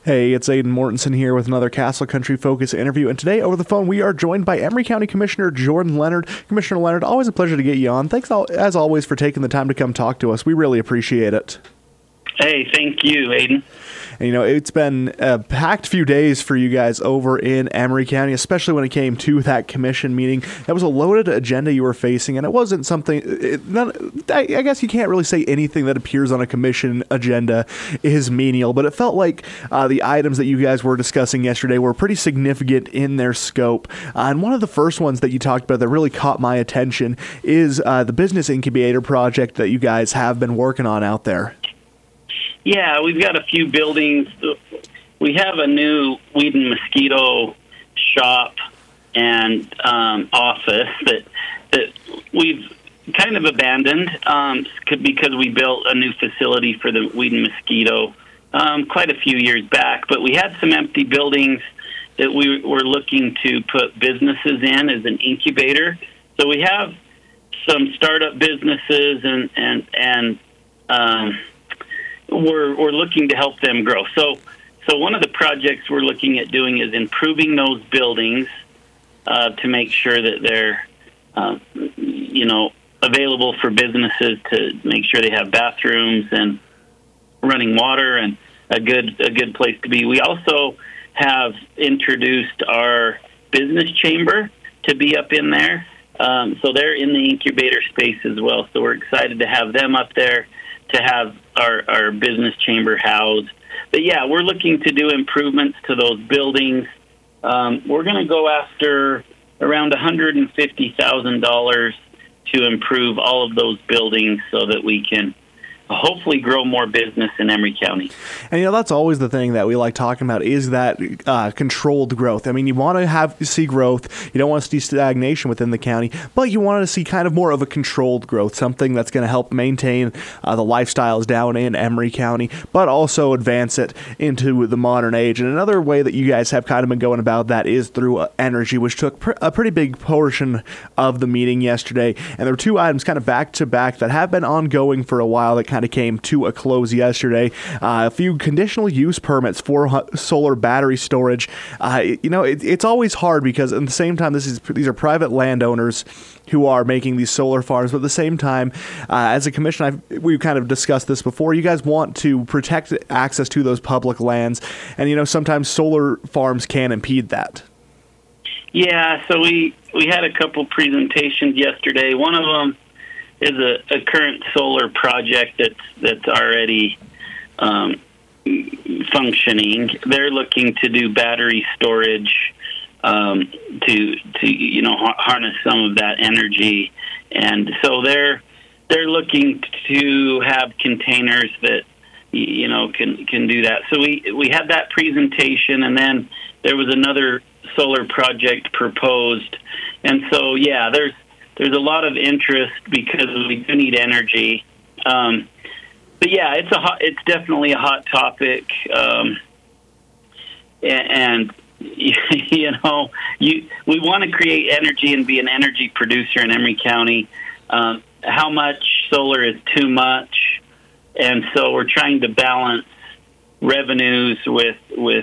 Hey, it's Aidan Mortensen here with another Castle Country Focus interview, and today over the phone we are joined by Emery County Commissioner Jordan Leonard. Commissioner Leonard, always a pleasure to get you on. Thanks as always for taking the time to come talk to us. We really appreciate it. Hey, thank you, Aidan. And, it's been a packed few days for you guys over in Emery County, especially when it came to that commission meeting. That was a loaded agenda you were facing, and it wasn't something... I guess you can't really say anything that appears on a commission agenda is menial, but it felt like the items that you guys were discussing yesterday were pretty significant in their scope. And one of the first ones that you talked about that really caught my attention is the business incubator project that you guys have been working on out there. Yeah, we've got a few buildings. We have a new weed and mosquito shop and office that we've kind of abandoned because we built a new facility for the weed and mosquito quite a few years back. But we had some empty buildings that we were looking to put businesses in as an incubator. So we have some startup businesses and we're looking to help them grow. So one of the projects we're looking at doing is improving those buildings to make sure that they're, available for businesses, to make sure they have bathrooms and running water and a good place to be. We also have introduced our business chamber to be up in there. So they're in the incubator space as well. So we're excited to have them up there, to have our business chamber housed. But yeah, we're looking to do improvements to those buildings. We're going to go after around $150,000 to improve all of those buildings so that we can hopefully grow more business in Emery County. And, that's always the thing that we like talking about is that controlled growth. I mean, you want to see growth. You don't want to see stagnation within the county, but you want to see kind of more of a controlled growth, something that's going to help maintain the lifestyles down in Emery County, but also advance it into the modern age. And another way that you guys have kind of been going about that is through energy, which took a pretty big portion of the meeting yesterday. And there were two items kind of back to back that have been ongoing for a while that kind of came to a close yesterday. A few conditional use permits for solar battery storage. It's always hard because at the same time, these are private landowners who are making these solar farms, but at the same time, as a commission, we've kind of discussed this before, you guys want to protect access to those public lands, and sometimes solar farms can impede that. Yeah, so we had a couple presentations yesterday. One of them is a current solar project that's already functioning. They're looking to do battery storage to harness some of that energy, and so they're looking to have containers that can do that. So we had that presentation, and then there was another solar project proposed, and so yeah, there's a lot of interest because we do need energy. But yeah, it's definitely a hot topic. And we want to create energy and be an energy producer in Emery County. How much solar is too much? And so we're trying to balance revenues with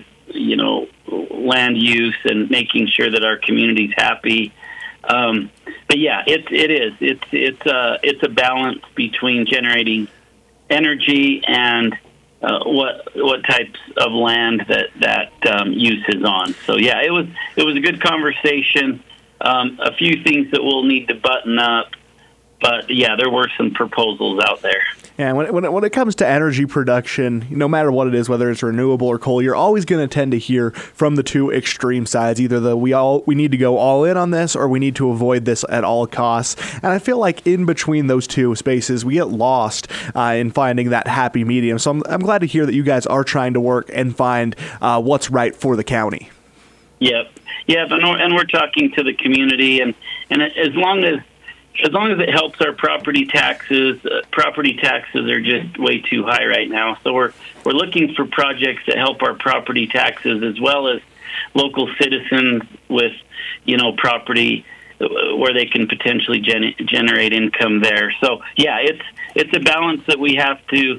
land use and making sure that our community's happy. But yeah, it's a balance between generating energy and what types of land that use is on. So yeah, it was a good conversation. A few things that we'll need to button up, but yeah, there were some proposals out there. And when it comes to energy production, no matter what it is, whether it's renewable or coal, you're always going to tend to hear from the two extreme sides, either we need to go all in on this or we need to avoid this at all costs. And I feel like in between those two spaces, we get lost in finding that happy medium. So I'm glad to hear that you guys are trying to work and find what's right for the county. Yep, and we're talking to the community, and as long as it helps our property taxes are just way too high right now. So we're looking for projects that help our property taxes as well as local citizens with, property where they can potentially generate income there. So yeah, it's a balance that we have to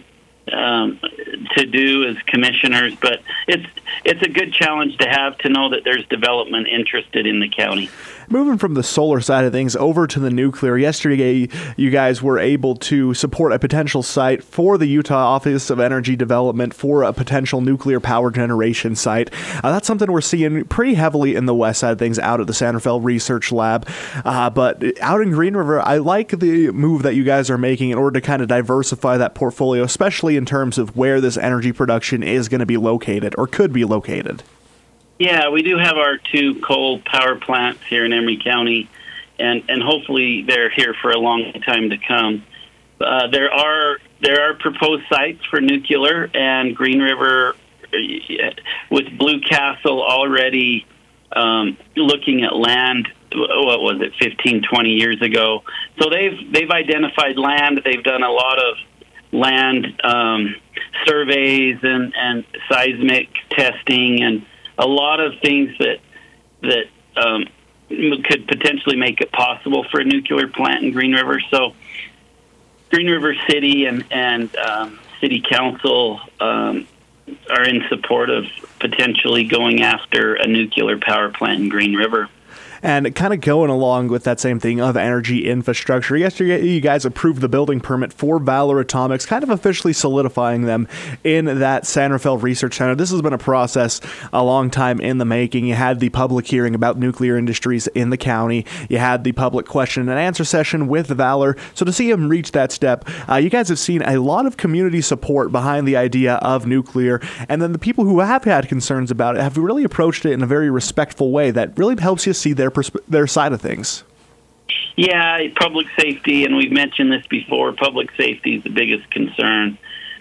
to do as commissioners, but it's a good challenge to have, to know that there's development interested in the county. Moving from the solar side of things over to the nuclear, yesterday you guys were able to support a potential site for the Utah Office of Energy Development for a potential nuclear power generation site. That's something we're seeing pretty heavily in the west side of things out at the San Rafael Research Lab. But out in Green River, I like the move that you guys are making in order to kind of diversify that portfolio, especially in terms of where this energy production is going to be located or could be located. Yeah, we do have our 2 coal power plants here in Emery County, and hopefully they're here for a long time to come. There are proposed sites for nuclear, and Green River, with Blue Castle already looking at land, what was it, 15, 20 years ago. So they've identified land. They've done a lot of land surveys and seismic testing and a lot of things that could potentially make it possible for a nuclear plant in Green River. So Green River City and City Council are in support of potentially going after a nuclear power plant in Green River. And kind of going along with that same thing of energy infrastructure, yesterday you guys approved the building permit for Valor Atomics, kind of officially solidifying them in that San Rafael Research Center. This has been a process a long time in the making. You had the public hearing about nuclear industries in the county. You had the public question and answer session with Valor. So to see them reach that step, you guys have seen a lot of community support behind the idea of nuclear. And then the people who have had concerns about it have really approached it in a very respectful way that really helps you see their side of things. Yeah, public safety, and we've mentioned this before, public safety is the biggest concern.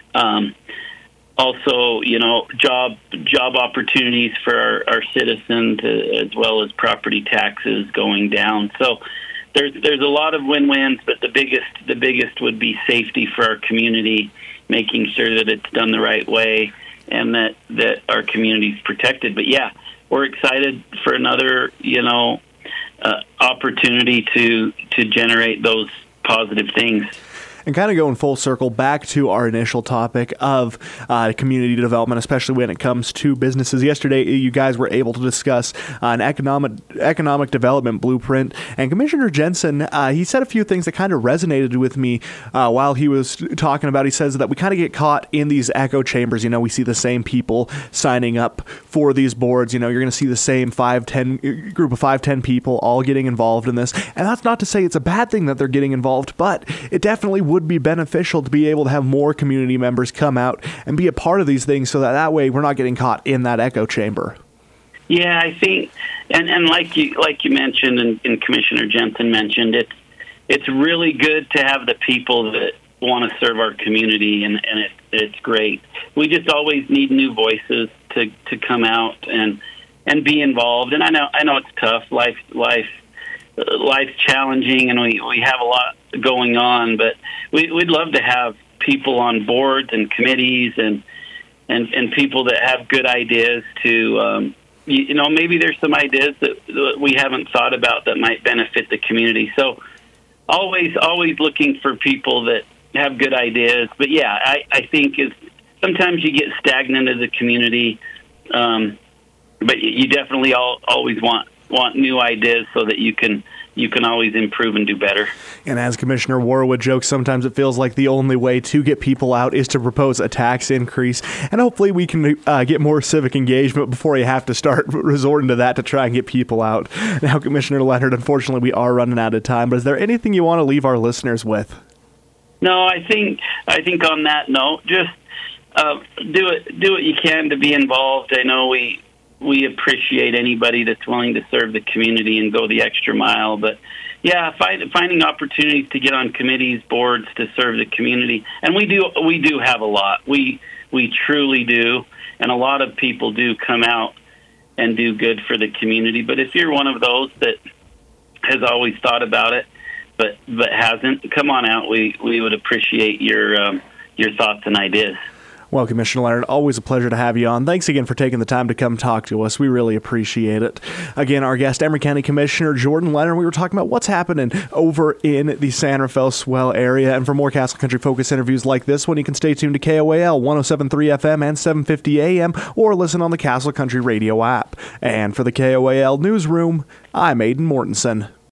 Also, job opportunities for our citizens, as well as property taxes going down. So there's a lot of win-wins, but the biggest would be safety for our community, making sure that it's done the right way and that our community is protected. But yeah, we're excited for another, opportunity to generate those positive things. And kind of going full circle back to our initial topic of community development, especially when it comes to businesses. Yesterday, you guys were able to discuss an economic development blueprint. And Commissioner Jensen, he said a few things that kind of resonated with me while he was talking about. He says that we kind of get caught in these echo chambers. We see the same people signing up for these boards. You're going to see the same group of 5-10 people all getting involved in this. And that's not to say it's a bad thing that they're getting involved, but it definitely would be beneficial to be able to have more community members come out and be a part of these things so that way we're not getting caught in that echo chamber. Yeah, I think, and like you mentioned and Commissioner Jensen mentioned, it's really good to have the people that want to serve our community, and it's great. We just always need new voices to come out and be involved. And I know it's tough. Life's challenging, and we have a lot going on, but we'd love to have people on boards and committees and people that have good ideas to, maybe there's some ideas that we haven't thought about that might benefit the community. So always looking for people that have good ideas. But yeah, I think sometimes you get stagnant as a community, but you definitely always want new ideas so that you can always improve and do better. And as Commissioner Warwood jokes, sometimes it feels like the only way to get people out is to propose a tax increase. And hopefully we can get more civic engagement before you have to start resorting to that to try and get people out. Now, Commissioner Leonard, unfortunately we are running out of time, but is there anything you want to leave our listeners with? No, I think on that note, just do what you can to be involved. I know we appreciate anybody that's willing to serve the community and go the extra mile. But yeah, finding opportunities to get on committees, boards to serve the community, and we do have a lot. We truly do, and a lot of people do come out and do good for the community. But if you're one of those that has always thought about it but hasn't, come on out. We would appreciate your thoughts and ideas. Well, Commissioner Leonard, always a pleasure to have you on. Thanks again for taking the time to come talk to us. We really appreciate it. Again, our guest, Emory County Commissioner Jordan Leonard. We were talking about what's happening over in the San Rafael Swell area. And for more Castle Country Focus interviews like this one, you can stay tuned to KOAL 107.3 FM and 750 AM or listen on the Castle Country Radio app. And for the KOAL Newsroom, I'm Aidan Mortensen.